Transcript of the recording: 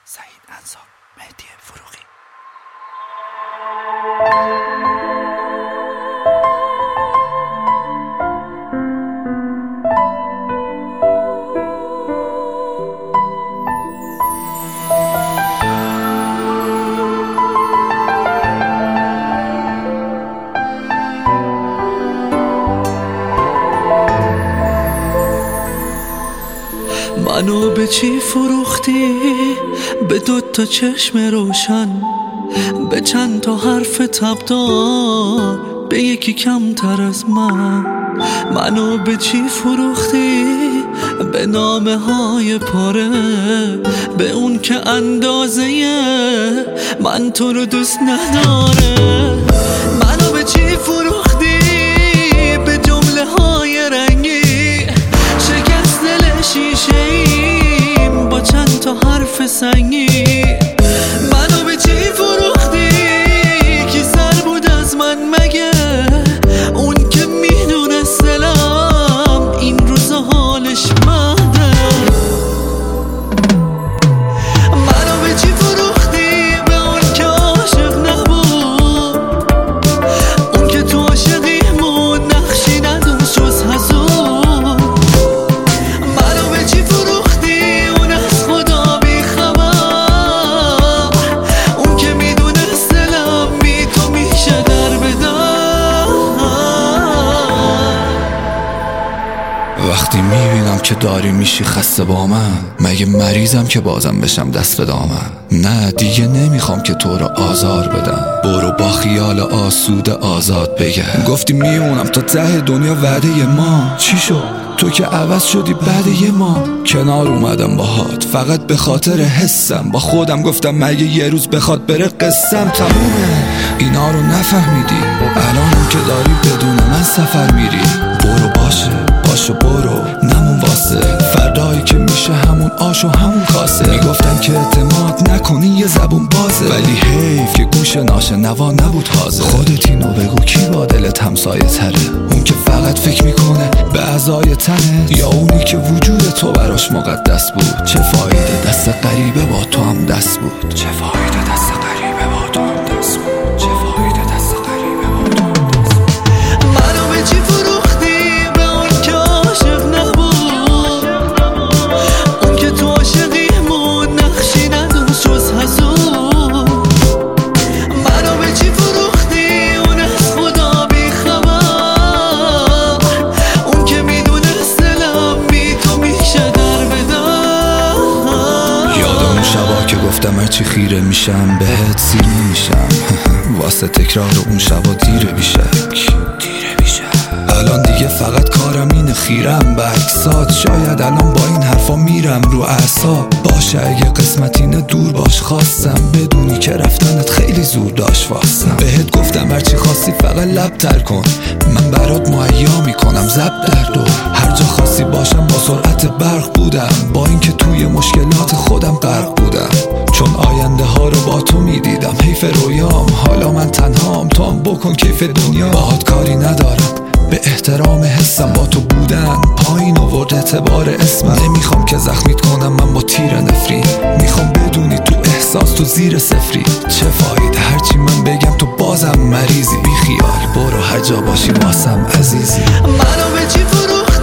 سعید انصاب، مهدی فروغی. منو به چی فروختی؟ به 2 چشم روشن، به چند تا حرف تبدار، به یکی کمتر از من. منو به چی فروختی؟ به نامه های پاره، به اون که اندازه من تو رو دوست نداره. منو به چی فروختی؟ به جمله های رنگی، شکست دل شیشه ایم با چند تا حرف سنگی. منو به چی فروختی؟ کی سر بود از من مگه؟ اون که میدونست دلم این روزا حالش مهده. منو به چی فروختی؟ به اون که عاشق نبود، اون که تو عاشقیمون نقشی نداشت جز حضور. منو به چی فروختی؟ اون از خدا بی خبر، اون که میدونست دلم بی تو میشه در بدر. وقتی میبینم که داری میشی خسته با من، مگه مریضم که بازم بشم دست به دامن؟ نه دیگه نمیخوام که تو رو آزار بدم، برو با خیال آسوده آزاد بگم. گفتی میمونم تا ته دنیا، وعده ما چی شد؟ تو که عوض شدی بعد یه ما. کنار اومدم باهات فقط به خاطر حسم، با خودم گفتم مگه یه روز بخواد بره قصم تمومه. اینا رو نفهمیدی، الانم که داری بدون من سفر میری. برو باشه برو نمون واسه فردایی که میشه همون آش و همون کاسه. میگفتن که اعتماد نکنی یه زبون بازه، ولی حیف که گوش ناشنوا نبود حاضر. خودت اینو بگو کی با دلت همسایه تره؟ اون که فقط فکر میکنه به اعضای تنه، یا اونی که وجود تو براش مقدس بود؟ چه فایده دست غریبه با تو هم دست بود؟ چه فایده دست غریبه با تو هم دست بود؟ چه فایده دست غریبه با تو هم دست بود؟ منو به چی فروختی؟ به اون که عاشق نبود، اون که تو عاشقیمون نقشی نداشت جز حضور. منو به چی فروختی؟ اون از خدا بی خبر، اون که میدونست دلم بی تو میشه در بدر. یادم اون شبا که گفتم هرچی خیره میشم بهت سیر نمیشم، واسه تکرار اون شبا دیره بیشک. الان دیگه فقط کارم اینه خیرم به عکسات، شاید الان با این حرفا میرم رو اعصاب. باشه اگه قسمت اینه دور باش، خواستم بدونی که رفتنت خیلی زور داشت واسم. بهت گفتم هرچی خواستی فقط لب تر کن، من برات مهیا میکنم زب در دو. هر جا خواستی باشم با سرعت برق بودم، با اینکه توی مشکلات خودم غرق بودم. چون آینده ها رو با تو میدیدم حیف رویام، حالا من تنهام تو هم بکن کیف دنیا. باهات کاری ندارم به احترام حسم، با تو بودن پایین آورد اعتبار اسمم. نمیخوام که زخمیت کنم من با تیر نفرین، میخوام بدونی تو احساس تو زیر صفری. چه فایده هرچی من بگم تو بازم مریضی؟ بی خیال برو هر جا باشی واسم عزیزی. منو به چی فروختی؟